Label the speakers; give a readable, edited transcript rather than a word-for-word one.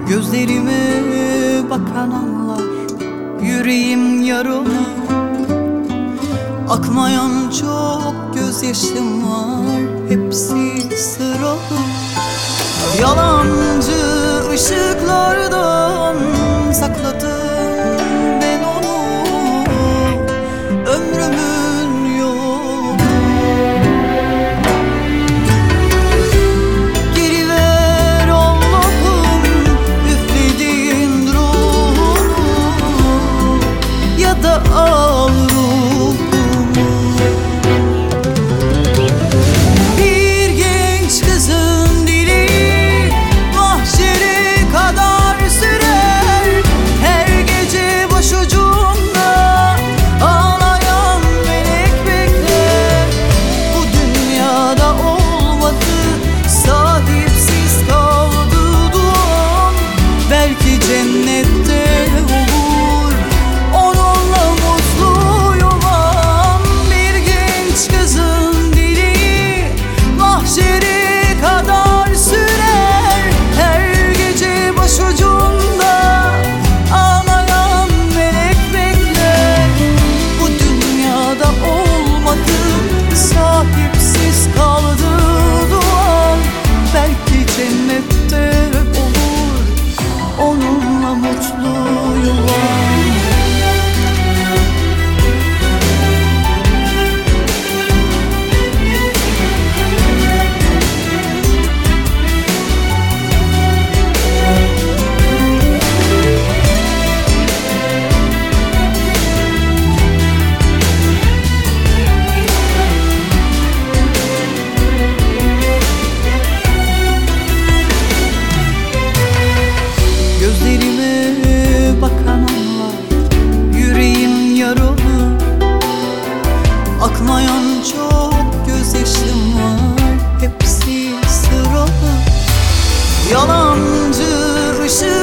Speaker 1: Gözlerime bakan anlar, yüreğim yaralı. Akmayan çok gözyaşım var, hepsi sıralı. Yalancı ışıklardan sakladım ben onu, ömrümün yolu. Geri ver Allah'ım üflediğin ruhumu, ya da al ruhumu. Bir genç kızın dili mahşere kadar sürer, her gece başucumda ağlayan melek bekler. Bu dünyada olmadı, sahipsiz kaldı duam, belki cennette olur onunla mutlu yuvam. Bir genç kızın dili mahşere kadar sürer, her gece başucumda ağlayan melek bekler. Bu dünyada olmadı, sahipsiz kaldı duam, belki cennette olur onunla mutlu yuvam. Gözlerime bakan anlar, yüreğim yaralı. Akmayan çok gözyaşım var, hepsi sıralı. Yalancı ışık